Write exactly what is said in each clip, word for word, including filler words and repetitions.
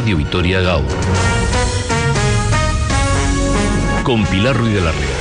Radio Vitoria Gaur. Con Pilar Ruiz de la Rea.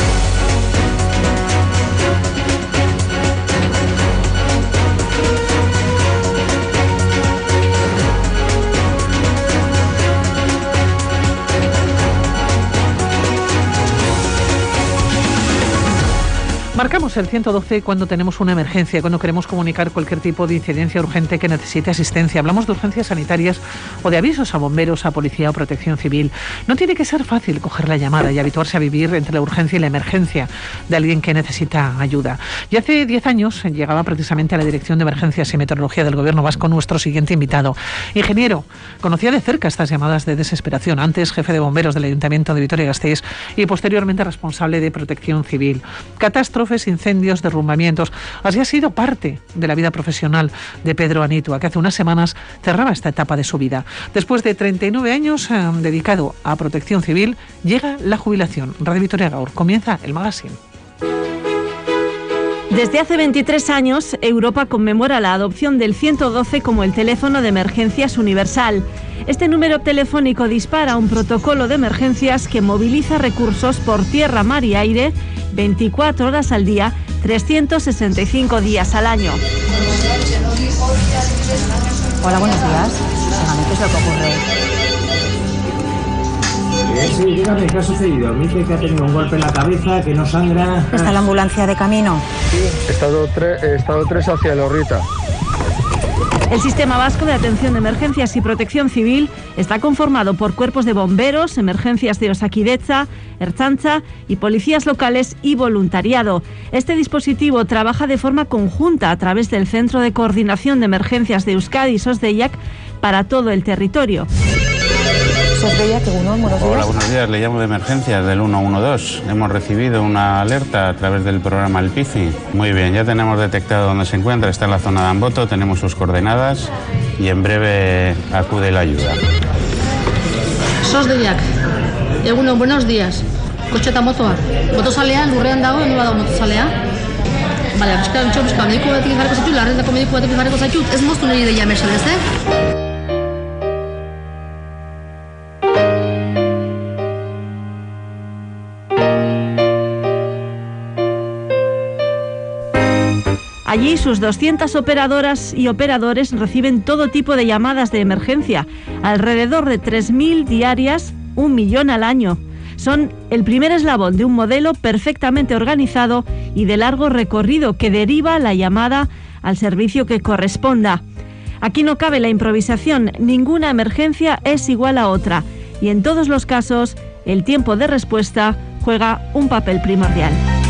Marcamos el ciento doce cuando tenemos una emergencia, cuando queremos comunicar cualquier tipo de incidencia urgente que necesite asistencia. Hablamos de urgencias sanitarias o de avisos a bomberos, a policía o protección civil. No tiene que ser fácil coger la llamada y habituarse a vivir entre la urgencia y la emergencia de alguien que necesita ayuda. Y hace diez años llegaba precisamente a la Dirección de Emergencias y Meteorología del Gobierno Vasco nuestro siguiente invitado. Ingeniero, conocía de cerca estas llamadas de desesperación. Antes jefe de bomberos del Ayuntamiento de Vitoria-Gasteiz y posteriormente responsable de protección civil. Catástrofes, incendios, derrumbamientos. Así ha sido parte de la vida profesional de Pedro Anitua, que hace unas semanas cerraba esta etapa de su vida. Después de treinta y nueve años eh, dedicado a protección civil, llega la jubilación. Radio Vitoria Gaur, comienza el magazine. Desde hace veintitrés años, Europa conmemora la adopción del ciento doce como el teléfono de emergencias universal. Este número telefónico dispara un protocolo de emergencias que moviliza recursos por tierra, mar y aire veinticuatro horas al día, trescientos sesenta y cinco días al año. Hola, buenos días. Dígame, ¿qué es lo que ocurre? Eh, sí, dígame, ¿qué ha sucedido? Me dice que ha tenido un golpe en la cabeza, que no sangra. ¿Está la ambulancia de camino? Sí, estado tres, estado tres hacia Lorrita. El Sistema Vasco de Atención de Emergencias y Protección Civil está conformado por cuerpos de bomberos, emergencias de Osakidetza, Ertzaintza y policías locales y voluntariado. Este dispositivo trabaja de forma conjunta a través del Centro de Coordinación de Emergencias de Euskadi, SOSDEIAC, para todo el territorio. SOSDEIAC, uno, buenos días. Hola, buenos días. Le llamo de emergencias del uno uno dos. Hemos recibido una alerta a través del programa El Pici. Muy bien, ya tenemos detectado dónde se encuentra. Está en la zona de Amboto, tenemos sus coordenadas y en breve acude la ayuda. SOSDEIAC, egunon, buenos días. Kotxeta motoa. Motozalea, lurrean dago, nola dago motozalea? Bale, bizka, bitxo, bizka, mediku batekin jarriko zaitu, larrendako mediku batekin jarriko zaitu, ez moztu niri deia mesedez, eh? Allí sus doscientas operadoras y operadores reciben todo tipo de llamadas de emergencia, alrededor de tres mil diarias, un millón al año. Son el primer eslabón de un modelo perfectamente organizado y de largo recorrido que deriva la llamada al servicio que corresponda. Aquí no cabe la improvisación, ninguna emergencia es igual a otra y en todos los casos el tiempo de respuesta juega un papel primordial.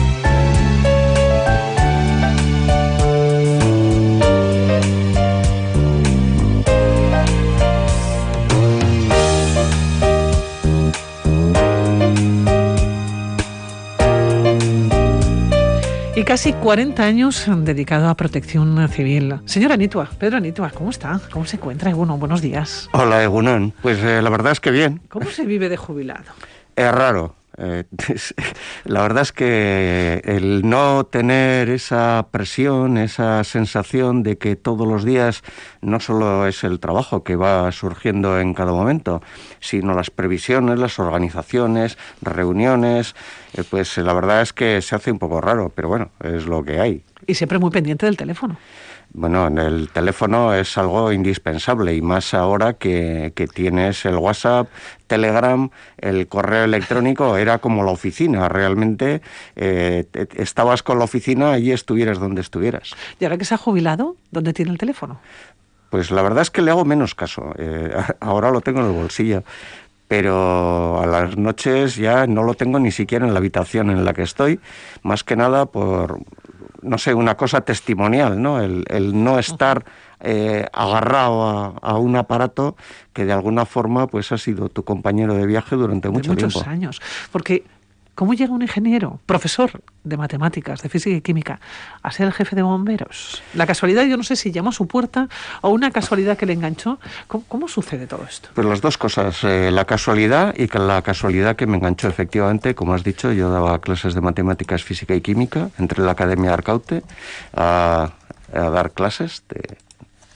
Y casi cuarenta años dedicado a protección civil. Señora Anitua, Pedro Anitua, ¿cómo está? ¿Cómo se encuentra? Egunon, buenos días. Hola, Egunon. Pues eh, la verdad es que bien. ¿Cómo se vive de jubilado? Es raro. Eh, la verdad es que el no tener esa presión, esa sensación de que todos los días no solo es el trabajo que va surgiendo en cada momento, sino las previsiones, las organizaciones, reuniones, eh, pues la verdad es que se hace un poco raro, pero bueno, es lo que hay. Y siempre muy pendiente del teléfono. Bueno, el teléfono es algo indispensable y más ahora que, que tienes el WhatsApp, Telegram, el correo electrónico, era como la oficina, realmente eh, estabas con la oficina y estuvieras donde estuvieras. ¿Y ahora que se ha jubilado, dónde tiene el teléfono? Pues la verdad es que le hago menos caso, eh, ahora lo tengo en el bolsillo. Pero a las noches ya no lo tengo ni siquiera en la habitación en la que estoy, más que nada por, no sé, una cosa testimonial, ¿no? El, el no estar eh, agarrado a, a un aparato que de alguna forma pues ha sido tu compañero de viaje durante mucho de muchos tiempo. años. Porque ¿cómo llega un ingeniero, profesor de matemáticas, de física y química, a ser el jefe de bomberos? La casualidad, yo no sé si llamó a su puerta o una casualidad que le enganchó. ¿Cómo, cómo sucede todo esto? Pues las dos cosas, eh, la casualidad y que la casualidad que me enganchó efectivamente, como has dicho, yo daba clases de matemáticas, física y química, entré en la Academia de Arcaute a, a dar clases de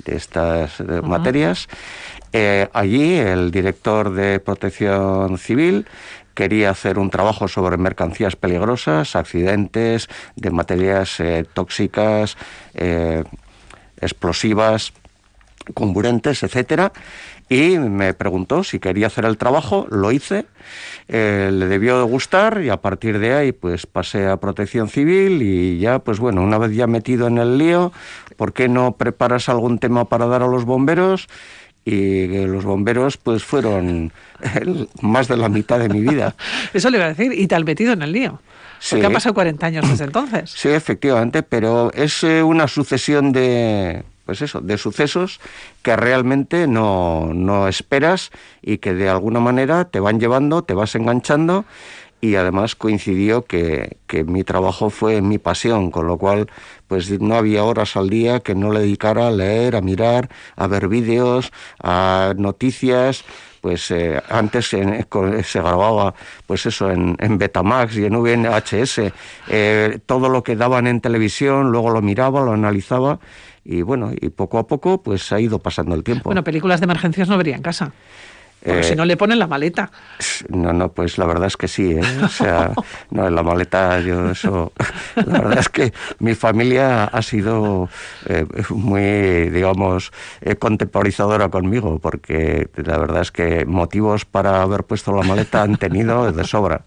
de estas uh-huh. materias. Eh, allí el director de Protección Civil quería hacer un trabajo sobre mercancías peligrosas, accidentes de materias eh, tóxicas, eh, explosivas, comburentes, etcétera, y me preguntó si quería hacer el trabajo. Lo hice, eh, le debió de gustar y a partir de ahí pues pasé a Protección Civil y ya pues bueno, una vez ya metido en el lío, ¿por qué no preparas algún tema para dar a los bomberos? Y los bomberos pues fueron el, más de la mitad de mi vida. Eso le iba a decir, y te has metido en el lío. Porque sí. Han pasado cuarenta años desde entonces. Sí, efectivamente, pero es eh, una sucesión de, pues eso, de sucesos que realmente no, no esperas y que de alguna manera te van llevando, te vas enganchando. Y además coincidió que, que mi trabajo fue mi pasión, con lo cual pues no había horas al día que no le dedicara a leer, a mirar, a ver vídeos, a noticias. Pues eh, antes en, con, se grababa pues eso en, en Betamax y en V N H S, eh, todo lo que daban en televisión, luego lo miraba, lo analizaba y bueno, y poco a poco pues ha ido pasando el tiempo. Bueno, películas de emergencias no vería en casa. Porque eh, si no le ponen la maleta. No, no, pues la verdad es que sí, ¿eh? O sea, no, en la maleta yo eso... La verdad es que mi familia ha sido eh, muy, digamos, eh, contemporizadora conmigo, porque la verdad es que motivos para haber puesto la maleta han tenido de sobra.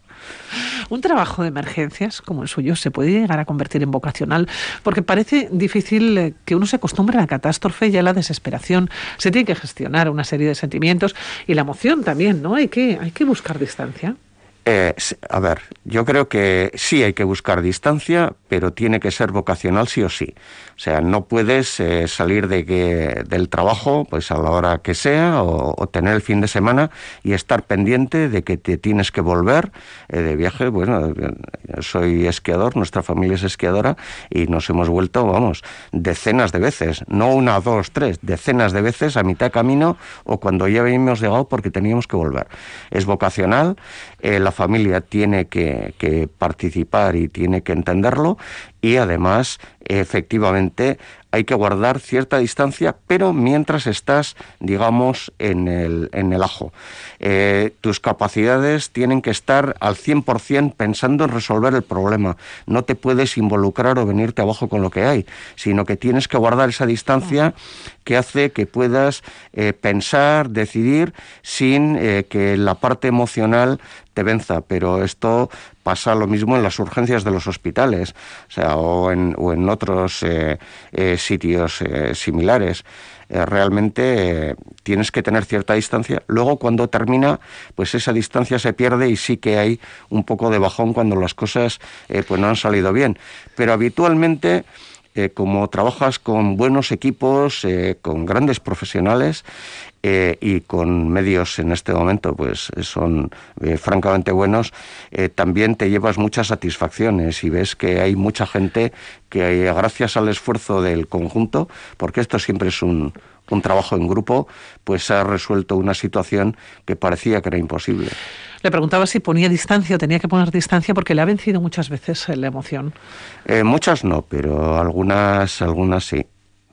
Un trabajo de emergencias como el suyo se puede llegar a convertir en vocacional, porque parece difícil que uno se acostumbre a la catástrofe y a la desesperación. Se tiene que gestionar una serie de sentimientos y la emoción también, ¿no? Hay que, hay que buscar distancia. Eh, a ver, yo creo que sí hay que buscar distancia, pero tiene que ser vocacional sí o sí. O sea, no puedes eh, salir de que, del trabajo pues a la hora que sea o, o tener el fin de semana y estar pendiente de que te tienes que volver eh, de viaje. Bueno, yo soy esquiador, nuestra familia es esquiadora y nos hemos vuelto, vamos, decenas de veces, no una, dos, tres, decenas de veces a mitad de camino o cuando ya habíamos llegado porque teníamos que volver. Es vocacional. Eh, la familia tiene que, que participar y tiene que entenderlo y además efectivamente hay que guardar cierta distancia, pero mientras estás, digamos, en el, en el ajo. Eh, tus capacidades tienen que estar al cien por ciento pensando en resolver el problema. No te puedes involucrar o venirte abajo con lo que hay, sino que tienes que guardar esa distancia que hace que puedas eh, pensar, decidir, sin eh, que la parte emocional te venza. Pero esto pasa lo mismo en las urgencias de los hospitales, o sea, o en, o en otros eh, eh, sitios eh, similares. Eh, realmente eh, tienes que tener cierta distancia. Luego, cuando termina, pues esa distancia se pierde y sí que hay un poco de bajón cuando las cosas eh, pues no han salido bien. Pero habitualmente, eh, como trabajas con buenos equipos, eh, con grandes profesionales, Eh, y con medios en este momento pues son eh, francamente buenos, eh, también te llevas muchas satisfacciones y ves que hay mucha gente que eh, gracias al esfuerzo del conjunto, porque esto siempre es un, un trabajo en grupo, pues ha resuelto una situación que parecía que era imposible. Le preguntaba si ponía distancia o tenía que poner distancia porque le ha vencido muchas veces la emoción. Eh, muchas no, pero algunas, algunas sí.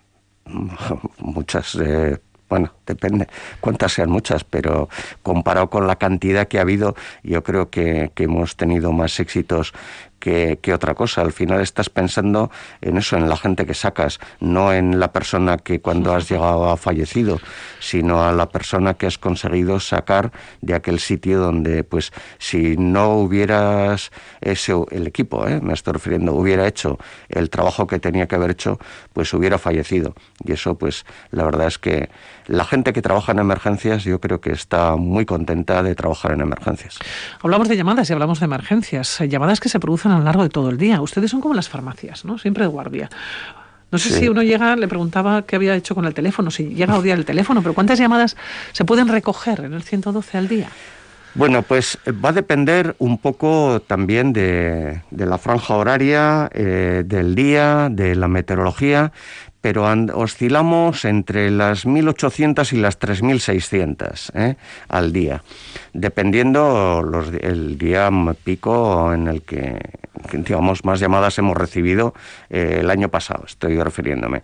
Muchas... Eh, Bueno, depende cuántas sean muchas, pero comparado con la cantidad que ha habido, yo creo que, que hemos tenido más éxitos que, que otra cosa. Al final estás pensando en eso, en la gente que sacas, no en la persona que cuando has llegado ha fallecido, sino a la persona que has conseguido sacar de aquel sitio donde, pues, si no hubieras ese, el equipo, ¿eh? me estoy refiriendo, hubiera hecho el trabajo que tenía que haber hecho, pues hubiera fallecido. Y eso, pues, la verdad es que la gente que trabaja en emergencias, yo creo que está muy contenta de trabajar en emergencias. Hablamos de llamadas y hablamos de emergencias, llamadas que se producen a lo largo de todo el día. Ustedes son como las farmacias, ¿no? Siempre de guardia. No sé sí. si uno llega, le preguntaba qué había hecho con el teléfono, si llega a odiar el teléfono, pero ¿cuántas llamadas se pueden recoger en el ciento doce al día? Bueno, pues va a depender un poco también de, de la franja horaria, eh, del día, de la meteorología, pero and, oscilamos entre las mil ochocientas y las tres mil seiscientas ¿eh? al día, dependiendo los, el día pico en el que digamos, más llamadas hemos recibido eh, el año pasado, estoy refiriéndome.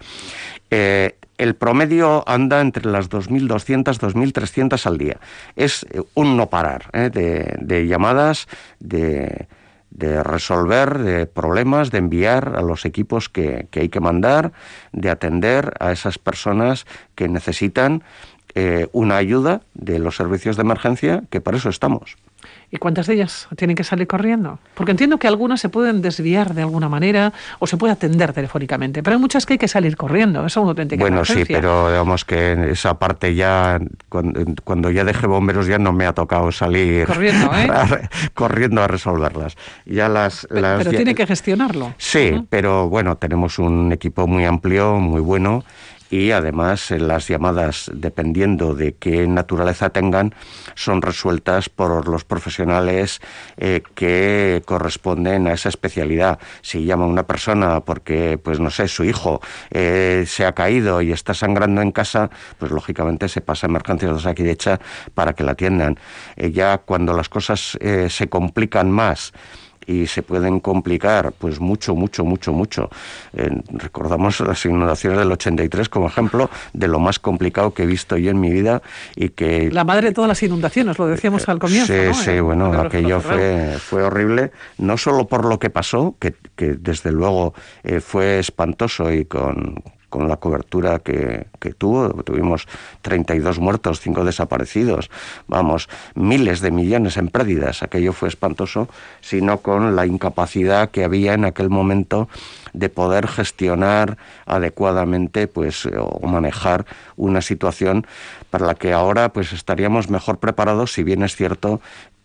Eh, el promedio anda entre las dos mil doscientas, dos mil trescientas al día. Es un no parar eh, de, de llamadas, de... de resolver de problemas, de enviar a los equipos que, que hay que mandar, de atender a esas personas que necesitan eh, una ayuda de los servicios de emergencia, que para eso estamos. ¿Y cuántas de ellas tienen que salir corriendo? Porque entiendo que algunas se pueden desviar de alguna manera o se puede atender telefónicamente, pero hay muchas que hay que salir corriendo. Es una auténtica Bueno, emergencia. sí, pero digamos que esa parte ya, cuando, cuando ya dejé bomberos ya no me ha tocado salir corriendo, ¿eh? a, corriendo a resolverlas. Ya las, pero las pero ya, tiene que gestionarlo. Sí, uh-huh. pero bueno, tenemos un equipo muy amplio, muy bueno. Y además eh, las llamadas, dependiendo de qué naturaleza tengan, son resueltas por los profesionales eh, que corresponden a esa especialidad. Si llama una persona porque, pues no sé, su hijo eh, se ha caído y está sangrando en casa, pues lógicamente se pasa a emergencias de Osakidetza para que la atiendan. Eh, ya cuando las cosas eh, se complican más y se pueden complicar, pues mucho, mucho, mucho, mucho. Eh, recordamos las inundaciones del ochenta y tres como ejemplo de lo más complicado que he visto yo en mi vida y que... La madre de todas las inundaciones, lo decíamos al comienzo, Sí, ¿no? sí, Eh, bueno, de aquello fue, fue horrible, no solo por lo que pasó, que, que desde luego eh, fue espantoso y con... con la cobertura que, que tuvo, tuvimos treinta y dos muertos, cinco desaparecidos, vamos, miles de millones en pérdidas, aquello fue espantoso, sino con la incapacidad que había en aquel momento de poder gestionar adecuadamente, pues, o manejar una situación para la que ahora, pues, estaríamos mejor preparados, si bien es cierto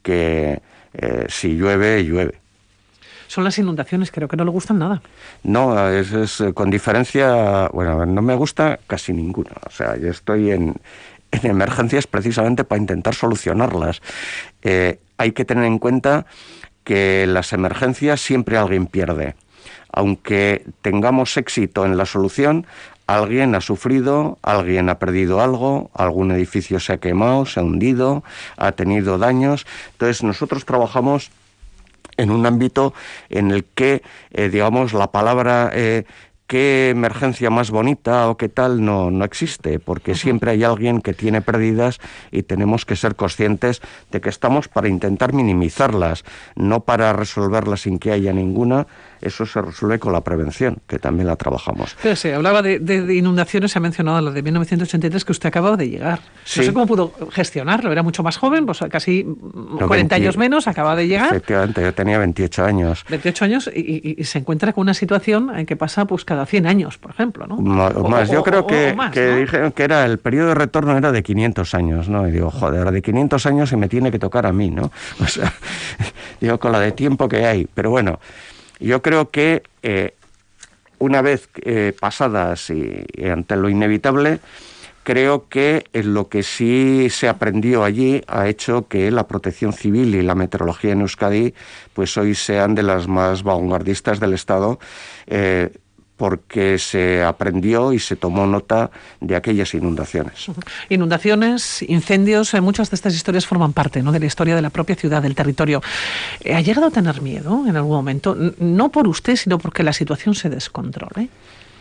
que eh, si llueve, llueve. Son las inundaciones, creo que no le gustan nada. No, es, es con diferencia, bueno, no me gusta casi ninguna. O sea, yo estoy en, en emergencias precisamente para intentar solucionarlas. Eh, hay que tener en cuenta que en las emergencias siempre alguien pierde. Aunque tengamos éxito en la solución, alguien ha sufrido, alguien ha perdido algo, algún edificio se ha quemado, se ha hundido, ha tenido daños. Entonces nosotros trabajamos en un ámbito en el que, eh, digamos, la palabra eh, qué emergencia más bonita o qué tal no, no existe, porque uh-huh. siempre hay alguien que tiene pérdidas y tenemos que ser conscientes de que estamos para intentar minimizarlas, no para resolverlas sin que haya ninguna. Eso se resuelve con la prevención, que también la trabajamos. Pero sí, hablaba de, de, de inundaciones, se ha mencionado la de mil novecientos ochenta y tres, que usted acababa de llegar. Sí. No sé cómo pudo gestionarlo, era mucho más joven, pues casi no, cuarenta veinte, años menos, acaba de llegar. Efectivamente, yo tenía veintiocho años. veintiocho años y, y, y se encuentra con una situación en que pasa pues cada cien años, por ejemplo, ¿no? Más, o, más. yo o, creo que, más, que ¿no? dijeron que era el periodo de retorno era de quinientos años, ¿no? Y digo, joder, de quinientos años y me tiene que tocar a mí, ¿no? O sea, digo, con la de tiempo que hay. Pero bueno, yo creo que eh, una vez eh, pasadas y, y ante lo inevitable, creo que en lo que sí se aprendió allí ha hecho que la protección civil y la meteorología en Euskadi pues hoy sean de las más vanguardistas del Estado, eh, porque se aprendió y se tomó nota de aquellas inundaciones. Inundaciones, incendios, eh, muchas de estas historias forman parte, ¿no?, de la historia de la propia ciudad, del territorio. Eh, ¿Ha llegado a tener miedo en algún momento? No por usted, sino porque la situación se descontrole.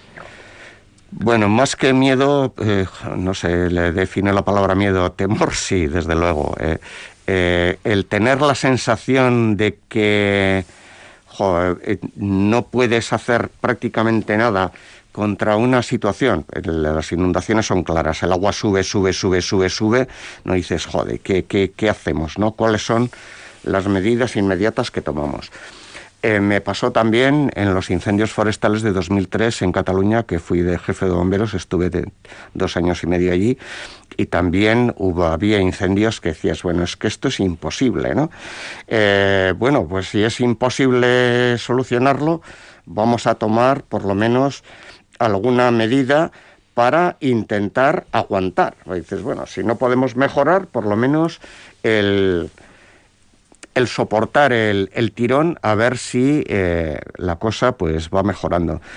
Bueno, más que miedo, eh, no sé, le define la palabra miedo, temor sí, desde luego. Eh, eh, el tener la sensación de que joder, eh, no puedes hacer prácticamente nada contra una situación, las inundaciones son claras, el agua sube, sube, sube, sube, sube, no dices, joder, ¿qué, qué, qué hacemos, no? ¿Cuáles son las medidas inmediatas que tomamos? Eh, me pasó también en los incendios forestales de dos mil tres en Cataluña, que fui de jefe de bomberos, estuve de dos años y medio allí, y también hubo, había incendios que decías, bueno, es que esto es imposible, ¿no? Eh, bueno, pues si es imposible solucionarlo, vamos a tomar por lo menos alguna medida para intentar aguantar. Y dices, bueno, si no podemos mejorar, por lo menos el... el soportar el, el tirón a ver si eh, la cosa pues va mejorando.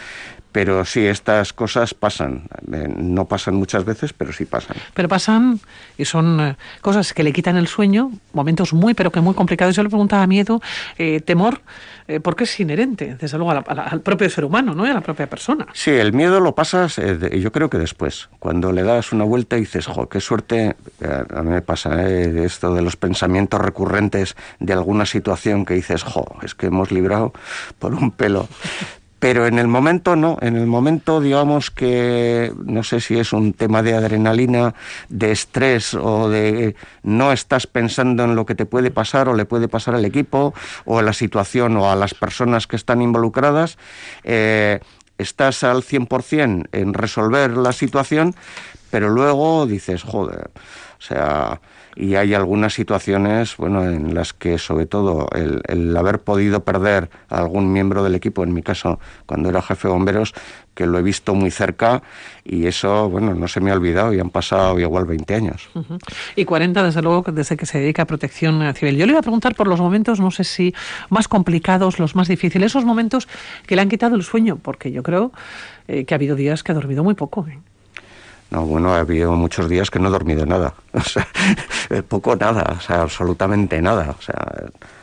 Pero sí, estas cosas pasan. Eh, no pasan muchas veces, pero sí pasan. Pero pasan y son eh, cosas que le quitan el sueño, momentos muy, pero que muy complicados. Yo le preguntaba miedo, eh, temor, eh, porque es inherente, desde luego, a la, a la, al propio ser humano, ¿no? Y a la propia persona. Sí, el miedo lo pasas, eh, de, yo creo que después. Cuando le das una vuelta y dices, jo, qué suerte, eh, a mí me pasa, eh, esto de los pensamientos recurrentes de alguna situación que dices, jo, es que hemos librado por un pelo. Pero en el momento no, en el momento digamos que no sé si es un tema de adrenalina, de estrés o de no estás pensando en lo que te puede pasar o le puede pasar al equipo o a la situación o a las personas que están involucradas, eh, estás al cien por ciento en resolver la situación, pero luego dices, joder, o sea... Y hay algunas situaciones, bueno, en las que sobre todo el, el haber podido perder a algún miembro del equipo, en mi caso, cuando era jefe de bomberos, que lo he visto muy cerca y eso, bueno, no se me ha olvidado y han pasado igual veinte años. Uh-huh. Y cuarenta, desde luego, desde que se dedica a protección civil. Yo le iba a preguntar por los momentos, no sé si más complicados, los más difíciles, esos momentos que le han quitado el sueño, porque yo creo eh, que ha habido días que ha dormido muy poco, ¿eh? No, bueno, ha habido muchos días que no he dormido nada, o sea, poco nada, o sea, absolutamente nada, o sea,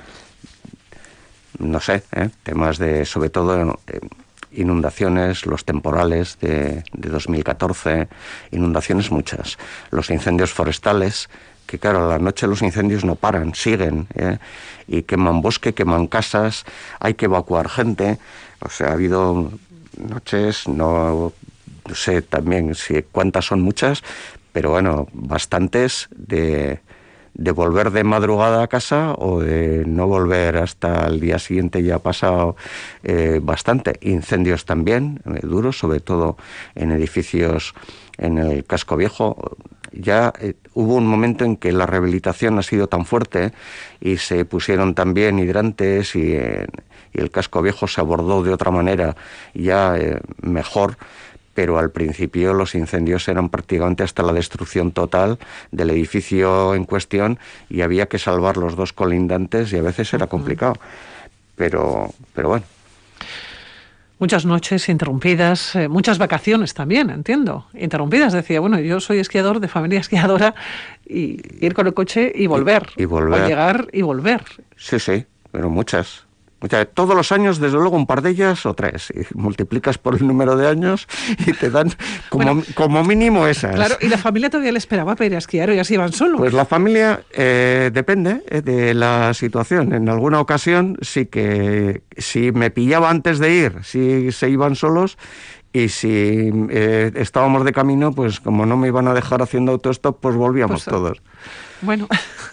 no sé, ¿eh? Temas de, sobre todo, eh, inundaciones, los temporales de, de dos mil catorce, inundaciones muchas, los incendios forestales, que claro, a la noche los incendios no paran, siguen, ¿eh? Y queman bosque, queman casas, hay que evacuar gente, o sea, ha habido noches, no... No sé también si cuántas son muchas, pero bueno, bastantes de, de volver de madrugada a casa o de no volver hasta el día siguiente, ya ha pasado eh, bastante. Incendios también, eh, duros, sobre todo en edificios en el casco viejo. Ya eh, hubo un momento en que la rehabilitación ha sido tan fuerte y se pusieron también hidrantes y, eh, y el casco viejo se abordó de otra manera ya eh, mejor. Pero al principio los incendios eran prácticamente hasta la destrucción total del edificio en cuestión y había que salvar los dos colindantes y a veces era complicado. Pero, pero bueno. Muchas noches interrumpidas, eh, muchas vacaciones también, entiendo. Interrumpidas, decía, bueno, yo soy esquiador de familia esquiadora y ir con el coche y volver. Y, y volver. O llegar y volver. Sí, sí, pero muchas. O sea, todos los años, desde luego, un par de ellas o tres. Y multiplicas por el número de años y te dan como, bueno, como mínimo esas. Claro, y la familia todavía le esperaba para ir a esquiar o ya se iban solos. Pues la familia eh, depende eh, de la situación. En alguna ocasión sí que si me pillaba antes de ir, sí se iban solos. Y si eh, estábamos de camino, pues como no me iban a dejar haciendo autostop, pues volvíamos pues, todos. Bueno,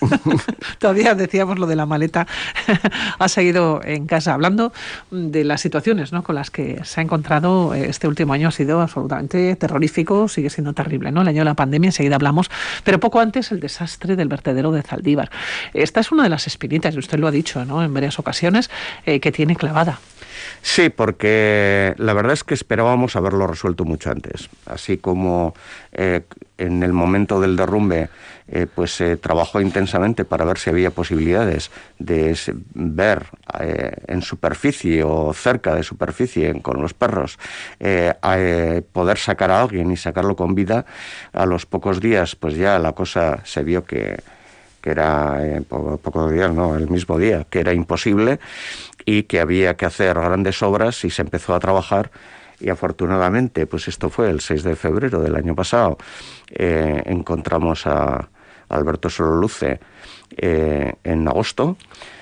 todavía decíamos lo de la maleta. Ha seguido en casa hablando de las situaciones, ¿no?, con las que se ha encontrado este último año. Ha sido absolutamente terrorífico, sigue siendo terrible, ¿no? El año de la pandemia, enseguida hablamos, pero poco antes el desastre del vertedero de Zaldívar. Esta es una de las espinitas, y usted lo ha dicho, ¿no?, en varias ocasiones, eh, que tiene clavada. Sí, porque la verdad es que esperábamos haberlo resuelto mucho antes. Así como eh, en el momento del derrumbe eh, pues se eh, trabajó intensamente para ver si había posibilidades de ver eh, en superficie o cerca de superficie con los perros eh, a, eh, poder sacar a alguien y sacarlo con vida. A los pocos días pues ya la cosa se vio que, que era, eh, po- pocos días, no, el mismo día, que era imposible y que había que hacer grandes obras y se empezó a trabajar. Y afortunadamente, pues esto fue el seis de febrero del año pasado, eh, encontramos a Alberto Sololuce eh, en agosto,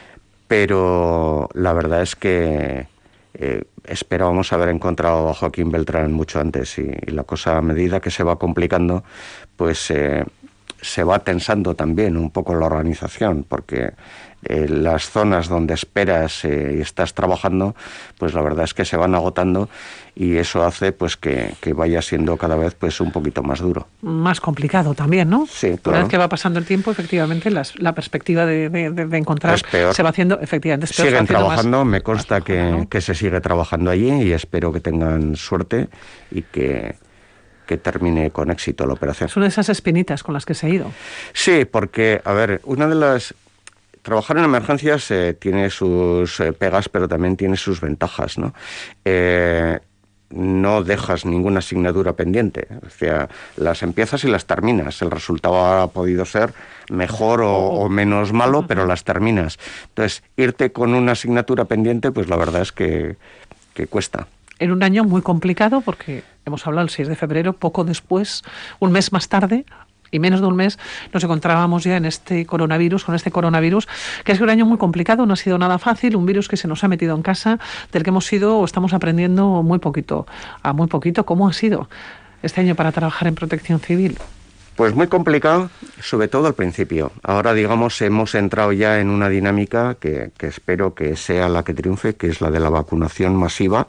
pero la verdad es que eh, esperábamos haber encontrado a Joaquín Beltrán mucho antes y, y la cosa, a medida que se va complicando, pues eh, se va tensando también un poco la organización, porque eh, las zonas donde esperas eh, y estás trabajando, pues la verdad es que se van agotando y eso hace pues que, que vaya siendo cada vez pues un poquito más duro. Más complicado también, ¿no? Sí, claro. Una vez que va pasando el tiempo, efectivamente, las, la perspectiva de, de, de encontrar es peor. Se va haciendo, efectivamente, es peor. Siguen trabajando, más, me consta que, ¿no? que se sigue trabajando allí y espero que tengan suerte y que... que termine con éxito la operación. Es una de esas espinitas con las que se ha ido. Sí, porque, a ver, una de las... Trabajar en emergencias eh, tiene sus eh, pegas, pero también tiene sus ventajas, ¿no? Eh, no no dejas ninguna asignatura pendiente. O sea, las empiezas y las terminas. El resultado ha podido ser mejor o, o menos malo, pero las terminas. Entonces, irte con una asignatura pendiente, pues la verdad es que, que cuesta. En un año muy complicado, porque hemos hablado el seis de febrero, poco después, un mes más tarde, y menos de un mes, nos encontrábamos ya en este coronavirus, con este coronavirus, que es un año muy complicado, no ha sido nada fácil, un virus que se nos ha metido en casa, del que hemos sido o estamos aprendiendo muy poquito, a muy poquito. ¿Cómo ha sido este año para trabajar en Protección Civil? Pues muy complicado, sobre todo al principio. Ahora, digamos, hemos entrado ya en una dinámica que, que espero que sea la que triunfe, que es la de la vacunación masiva,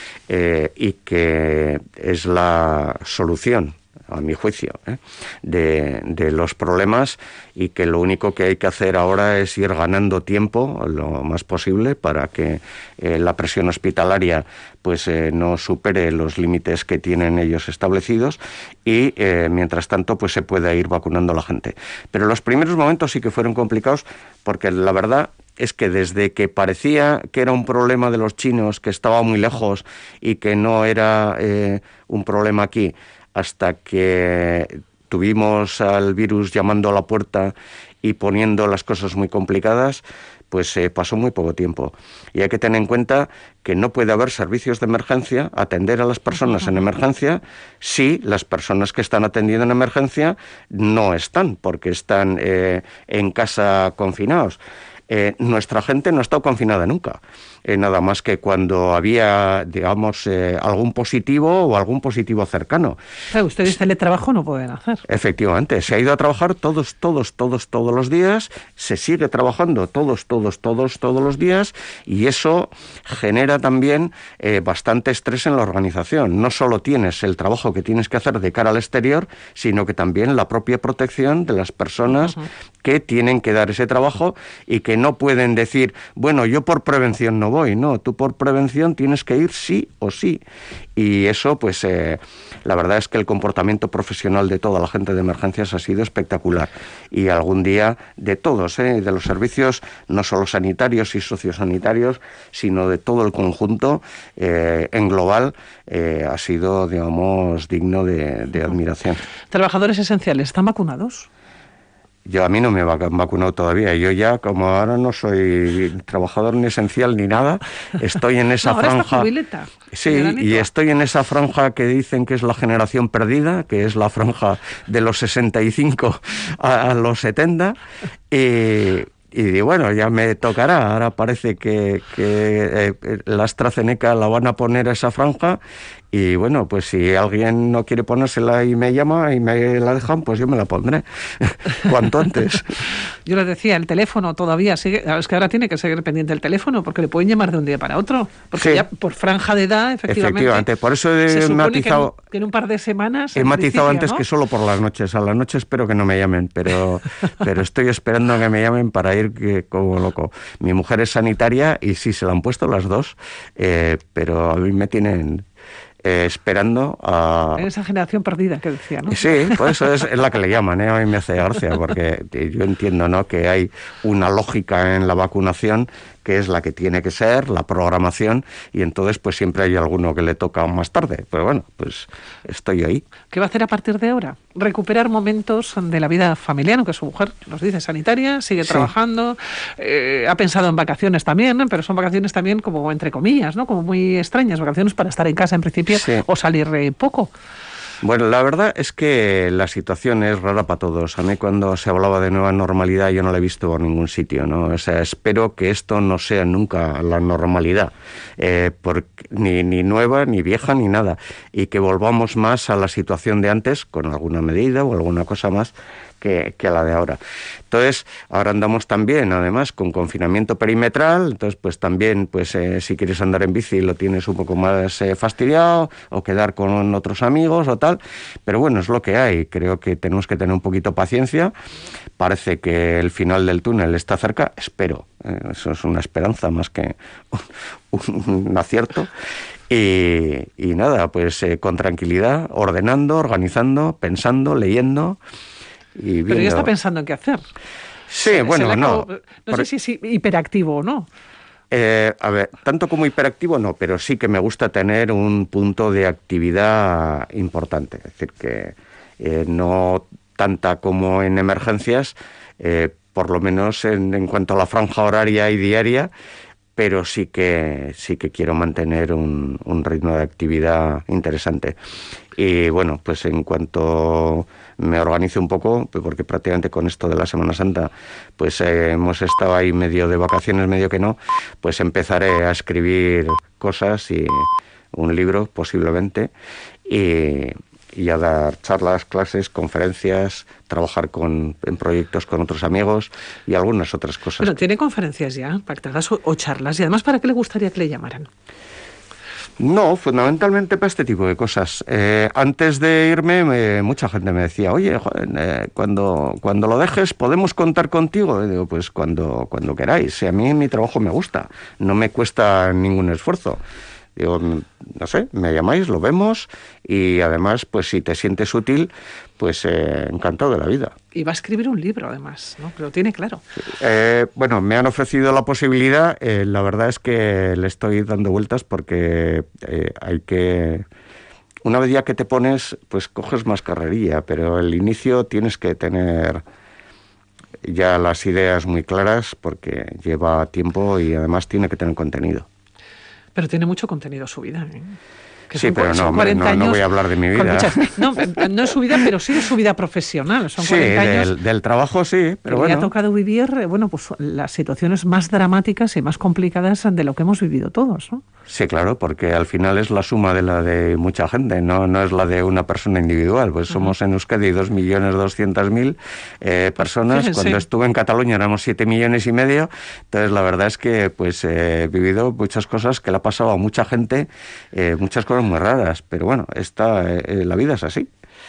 eh, y que es la solución, a mi juicio, ¿eh? de, de los problemas, y que lo único que hay que hacer ahora es ir ganando tiempo lo más posible para que eh, la presión hospitalaria pues eh, no supere los límites que tienen ellos establecidos, y eh, mientras tanto pues se pueda ir vacunando a la gente. Pero los primeros momentos sí que fueron complicados, porque la verdad es que desde que parecía que era un problema de los chinos, que estaba muy lejos y que no era eh, un problema aquí, hasta que tuvimos al virus llamando a la puerta y poniendo las cosas muy complicadas, pues eh, pasó muy poco tiempo. Y hay que tener en cuenta que no puede haber servicios de emergencia, atender a las personas en emergencia, si las personas que están atendiendo en emergencia no están, porque están eh, en casa confinados. Eh, nuestra gente no ha estado confinada nunca, eh, nada más que cuando había, digamos, eh, algún positivo o algún positivo cercano. Claro, ustedes teletrabajo no pueden hacer. Efectivamente, se ha ido a trabajar todos, todos, todos, todos los días, se sigue trabajando todos, todos, todos, todos los días, y eso genera también eh, bastante estrés en la organización. No solo tienes el trabajo que tienes que hacer de cara al exterior, sino que también la propia protección de las personas uh-huh. que tienen que dar ese trabajo y que no pueden decir, bueno, yo por prevención no voy. No, tú por prevención tienes que ir sí o sí. Y eso, pues, eh, la verdad es que el comportamiento profesional de toda la gente de emergencias ha sido espectacular. Y algún día de todos, eh, de los servicios, no solo sanitarios y sociosanitarios, sino de todo el conjunto, eh, en global, eh, ha sido, digamos, digno de, de admiración. ¿Trabajadores esenciales están vacunados? Yo a mí no me han vacunado todavía. Yo ya, como ahora no soy trabajador ni esencial ni nada, estoy en esa no, ahora franja. Está jubileta, sí, y estoy en esa franja que dicen que es la generación perdida, que es la franja de los sesenta y cinco a, a los setenta. Y, y bueno, ya me tocará. Ahora parece que, que eh, la AstraZeneca la van a poner a esa franja. Y bueno, pues si alguien no quiere ponérsela y me llama y me la dejan, pues yo me la pondré cuanto antes. Yo les decía, el teléfono todavía sigue, es que ahora tiene que seguir pendiente el teléfono, porque le pueden llamar de un día para otro, porque sí. ya por franja de edad, efectivamente. Efectivamente, por eso he matizado. Que en, que en un par de semanas. He matizado antes, ¿no?, que solo por las noches. A la noche espero que no me llamen, pero, pero estoy esperando a que me llamen para ir que, como loco. Mi mujer es sanitaria y sí, se la han puesto las dos, eh, pero a mí me tienen. Eh, esperando a... En esa generación perdida que decía, ¿no? Sí, pues eso es, es la que le llaman, ¿eh? A mí me hace gracia, porque yo entiendo, ¿no?, que hay una lógica en la vacunación que es la que tiene que ser, la programación, y entonces pues siempre hay alguno que le toca más tarde. Pero bueno, pues estoy ahí. ¿Qué va a hacer a partir de ahora? Recuperar momentos de la vida familiar, aunque su mujer nos dice sanitaria, sigue sí. trabajando, eh, ha pensado en vacaciones también, ¿no?, pero son vacaciones también como entre comillas, ¿no?, como muy extrañas, vacaciones para estar en casa en principio sí. o salir eh, poco. Bueno, la verdad es que la situación es rara para todos. A mí cuando se hablaba de nueva normalidad yo no la he visto por ningún sitio, ¿no? O sea, espero que esto no sea nunca la normalidad, eh, porque, ni, ni nueva, ni vieja, ni nada, y que volvamos más a la situación de antes, con alguna medida o alguna cosa más, que, que a la de ahora. Entonces, ahora andamos también, además, con confinamiento perimetral, entonces pues también, pues eh, si quieres andar en bici lo tienes un poco más eh, fastidiado, o quedar con otros amigos o tal, pero bueno, es lo que hay. Creo que tenemos que tener un poquito paciencia. Parece que el final del túnel está cerca, espero, eh, eso es una esperanza más que un, un acierto. Y, y nada, pues eh, con tranquilidad, ordenando, organizando, pensando, leyendo. Y Pero ya está pensando en qué hacer. Sí, bueno, no. no. No sé si es hiperactivo o no. Eh, a ver, tanto como hiperactivo no, pero sí que me gusta tener un punto de actividad importante. Es decir, que eh, no tanta como en emergencias, eh, por lo menos en, en cuanto a la franja horaria y diaria, pero sí que sí que quiero mantener un, un ritmo de actividad interesante. Y bueno, pues en cuanto me organice un poco, porque prácticamente con esto de la Semana Santa, pues eh, hemos estado ahí medio de vacaciones, medio que no, pues empezaré a escribir cosas y un libro posiblemente, y, y a dar charlas, clases, conferencias, trabajar con, en proyectos con otros amigos y algunas otras cosas. Pero ¿tiene conferencias ya pactadas o, o charlas? Y además, ¿para qué le gustaría que le llamaran? No, fundamentalmente para este tipo de cosas. Eh, antes de irme, me, mucha gente me decía, oye, joder, eh, cuando, cuando lo dejes, ¿podemos contar contigo? Y digo, pues cuando, cuando queráis. Si a mí mi trabajo me gusta, no me cuesta ningún esfuerzo. Digo, no sé, me llamáis, lo vemos, y además, pues si te sientes útil, pues eh, encantado de la vida. Y va a escribir un libro, además, ¿no? Pero lo tiene claro. Eh, bueno, me han ofrecido la posibilidad, eh, la verdad es que le estoy dando vueltas porque eh, hay que... Una vez ya que te pones, pues coges más carrerilla, pero el inicio tienes que tener ya las ideas muy claras porque lleva tiempo y además tiene que tener contenido. Pero tiene mucho contenido su vida, ¿eh? Que sí, son, pero no, hombre, no, no voy a hablar de mi vida. Muchas, no, no es su vida, pero sí de su vida profesional. Son sí, cuarenta años del, del trabajo sí, pero bueno. Le ha tocado vivir, bueno, pues las situaciones más dramáticas y más complicadas de lo que hemos vivido todos, ¿no? Sí, claro, porque al final es la suma de la de mucha gente, no, no es la de una persona individual. Pues uh-huh. Somos en Euskadi dos millones doscientas mil eh, personas. Fíjense. Cuando estuve en Cataluña éramos siete millones y medio. Entonces la verdad es que pues eh, he vivido muchas cosas que le ha pasado a mucha gente, eh, muchas cosas muy raras. Pero bueno, esta, eh, la vida es así.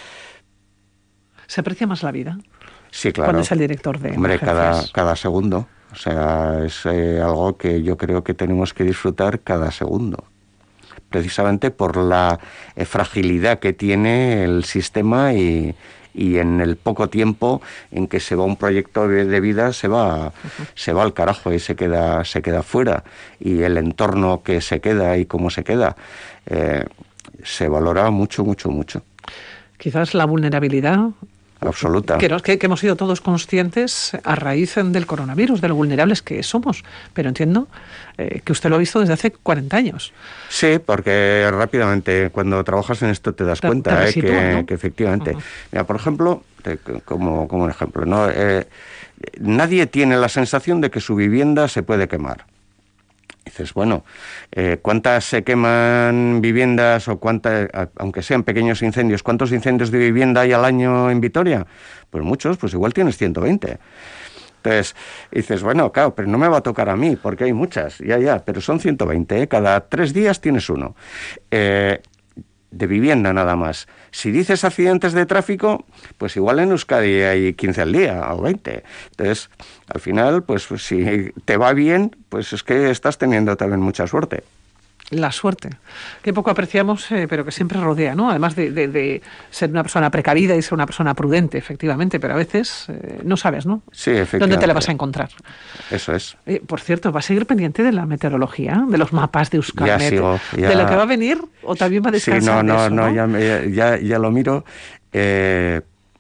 ¿Se aprecia más la vida? Sí, claro. Cuando es el director de Hombre, cada, cada segundo. O sea, es eh, algo que yo creo que tenemos que disfrutar cada segundo. Precisamente por la eh, fragilidad que tiene el sistema y, y en el poco tiempo en que se va un proyecto de, de vida, se va, uh-huh. se va al carajo y se queda, se queda fuera. Y el entorno que se queda y cómo se queda, eh, se valora mucho, mucho, mucho. Quizás la vulnerabilidad... Absoluta. Que, que, que hemos sido todos conscientes a raíz del coronavirus, de lo vulnerables que somos. Pero entiendo eh, que usted lo ha visto desde hace cuarenta años. Sí, porque rápidamente cuando trabajas en esto te das te, cuenta te resitúa, eh, que, ¿no? que efectivamente... Uh-huh. Mira, por ejemplo, te, como, como un ejemplo, ¿no? Eh, nadie tiene la sensación de que su vivienda se puede quemar. Dices, bueno, eh, ¿cuántas se queman viviendas o cuántas, aunque sean pequeños incendios, cuántos incendios de vivienda hay al año en Vitoria? Pues muchos, pues igual tienes ciento veinte. Entonces, dices, bueno, claro, pero no me va a tocar a mí, porque hay muchas, ya, ya, pero son ciento veinte, ¿eh? Cada tres días tienes uno. Eh, de vivienda nada más. Si dices accidentes de tráfico, pues igual en Euskadi hay quince al día o veinte. Entonces, al final, pues si te va bien, pues es que estás teniendo también mucha suerte. La suerte, que poco apreciamos, eh, pero que siempre rodea, ¿no? Además de, de, de ser una persona precavida y ser una persona prudente, efectivamente, pero a veces eh, no sabes, ¿no? Sí, efectivamente. ¿Dónde te la vas a encontrar? Eso es. Eh, por cierto, ¿va a seguir pendiente de la meteorología, de los mapas de Euskalmet? Ya sigo, ya... ¿De lo que va a venir o también va a descansar? Sí, no, no, de eso, no, ¿no? Ya, me, ya, ya lo miro. Eh,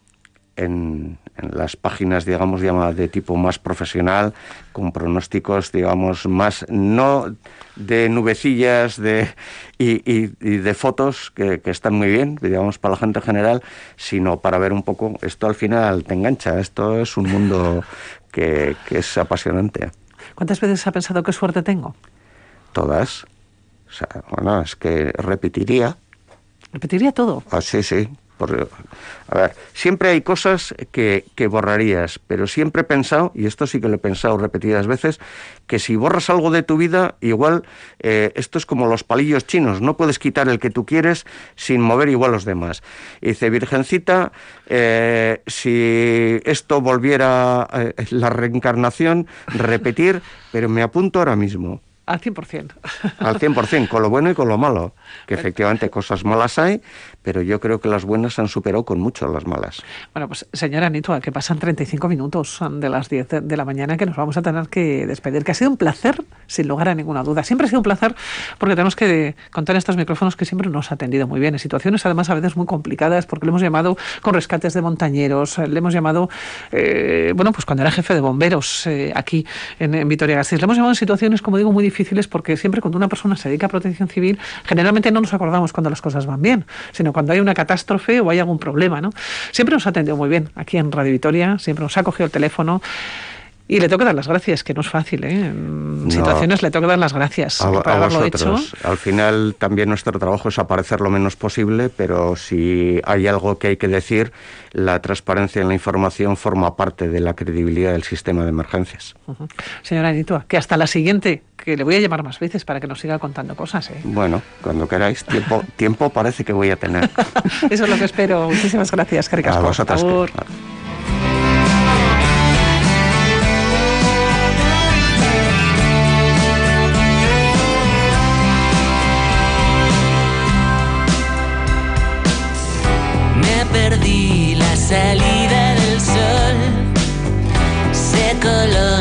en, en las páginas, digamos, llamadas de tipo más profesional, con pronósticos, digamos, más, no de nubecillas de, y, y, y de fotos que, que están muy bien, digamos, para la gente en general, sino para ver un poco, esto al final te engancha, esto es un mundo que, que es apasionante. ¿Cuántas veces ha pensado qué suerte tengo? Todas. O sea, bueno, es que repetiría. ¿Repetiría todo? Ah, sí, sí. Por, a ver, siempre hay cosas que, que borrarías, pero siempre he pensado, y esto sí que lo he pensado repetidas veces, que si borras algo de tu vida, igual eh, esto es como los palillos chinos, no puedes quitar el que tú quieres sin mover igual los demás. Y dice, Virgencita, eh, si esto volviera eh, la reencarnación, repetir, pero me apunto ahora mismo. Al cien por ciento. Al cien por ciento, con lo bueno y con lo malo. Que efectivamente cosas malas hay, pero yo creo que las buenas han superado con mucho las malas. Bueno, pues señora Nitua, que pasan treinta y cinco minutos de las diez de la mañana que nos vamos a tener que despedir, que ha sido un placer, sin lugar a ninguna duda. Siempre ha sido un placer porque tenemos que contar en estos micrófonos que siempre nos ha atendido muy bien, en situaciones además a veces muy complicadas, porque le hemos llamado con rescates de montañeros, le hemos llamado, eh, bueno, pues cuando era jefe de bomberos eh, aquí en, en Vitoria-Gasteiz, le hemos llamado en situaciones, como digo, muy difíciles, porque siempre cuando una persona se dedica a protección civil, generalmente no nos acordamos cuando las cosas van bien, sino cuando hay una catástrofe o hay algún problema, ¿no? Siempre nos ha atendido muy bien aquí en Radio Vitoria, siempre nos ha cogido el teléfono. Y le tengo que dar las gracias, que no es fácil, ¿eh? En no, situaciones le tengo que dar las gracias a, por a haberlo vosotros. hecho. Al final también nuestro trabajo es aparecer lo menos posible, pero si hay algo que hay que decir, la transparencia en la información forma parte de la credibilidad del sistema de emergencias. Uh-huh. Señora Nitua, que hasta la siguiente, que le voy a llamar más veces para que nos siga contando cosas, ¿eh? Bueno, cuando queráis, tiempo, tiempo parece que voy a tener. Eso es lo que espero. Muchísimas gracias, Eskerrik asko. A vosotras. Agur. Perdí la salida del sol, se coló